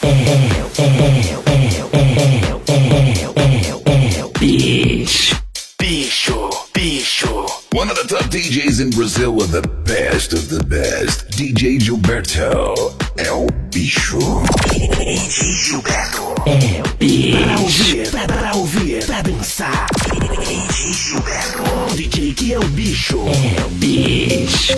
Bicho. One of the top DJs in Brazil with the best of the best. DJ Gilberto. É o bicho. DJ Gilberto. É o bicho. Pra ouvir, pra dançar. DJ Gilberto. O DJ que é o bicho. É o bicho.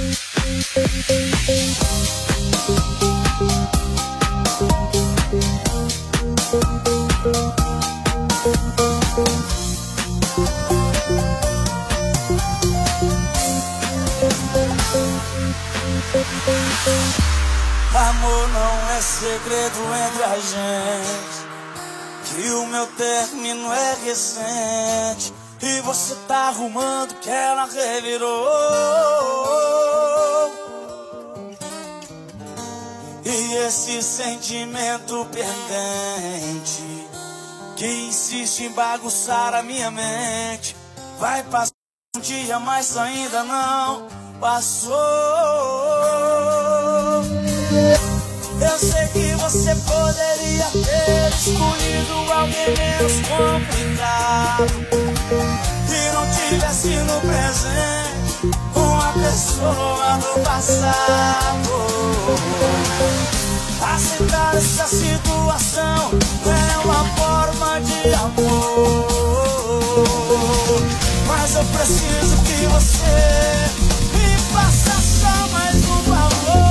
Amor não é segredo entre a gente, que o meu término é recente e você tá arrumando que ela revirou. E esse sentimento pendente que insiste em bagunçar a minha mente vai passar um dia, mas ainda não passou. Eu sei que você poderia ter escolhido alguém menos complicado e não tivesse no presente uma pessoa do passado. Aceitar essa situação é uma forma de amor, mas eu preciso que você me faça só mais um favor.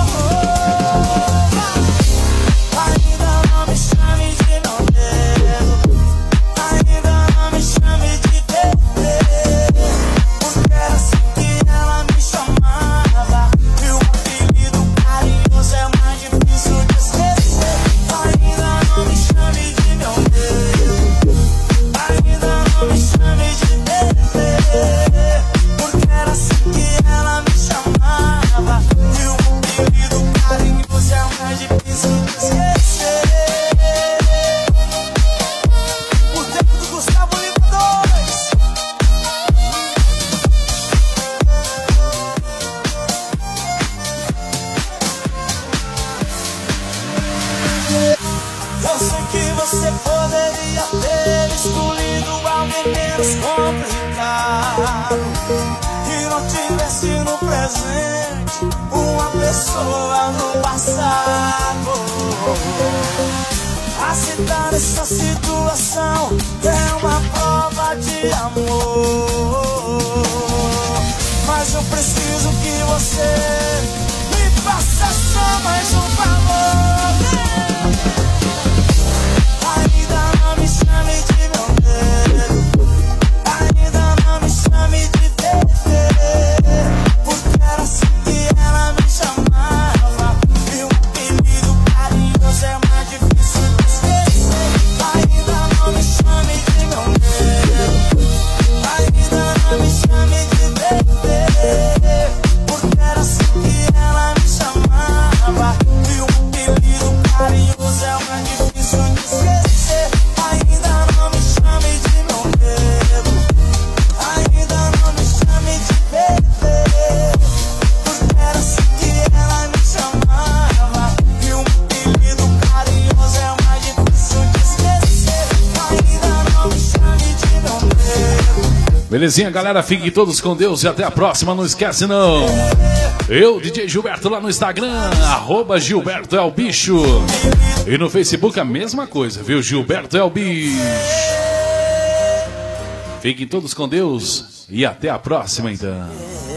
Ainda não me chame de meu dedo, ainda não me chame de bebê, porque era assim que ela me chamava e o apelido carinhoso é mais difícil de esquecer. Ainda não me chame de meu dedo, ainda não me chame de bebê, porque era assim que ela me chamava e o apelido carinhoso é mais difícil de esquecer. O tempo do Gustavo Lima 2. Eu sei que você poderia ter escolhido alguém menos complicado e não tivesse no presente uma pessoa no passado. Aceitar essa situação é uma prova de amor, mas eu preciso que você me faça só mais um favor. Ainda não me chame de meu dedo, ainda não me chame de bebê, porque era assim que ela me chamava e o apelido carinhoso é mais difícil de esquecer. Ainda não me chame de meu dedo, ainda não me chame de bebê, porque era assim que ela me chamava e o apelido carinhoso é mais difícil de esquecer. Ainda não me chame de meu dedo, ainda não me chame de bebê, porque era assim que ela me chamava e o apelido carinhoso é mais difícil de esquecer. Ainda não me chame de meu dedo. Belezinha, galera? Fiquem todos com Deus e até a próxima. Não esquece, não. Eu, DJ Gilberto, lá no Instagram, @Gilberto é o bicho. E no Facebook a mesma coisa, viu? Gilberto é o bicho. Fiquem todos com Deus e até a próxima, então.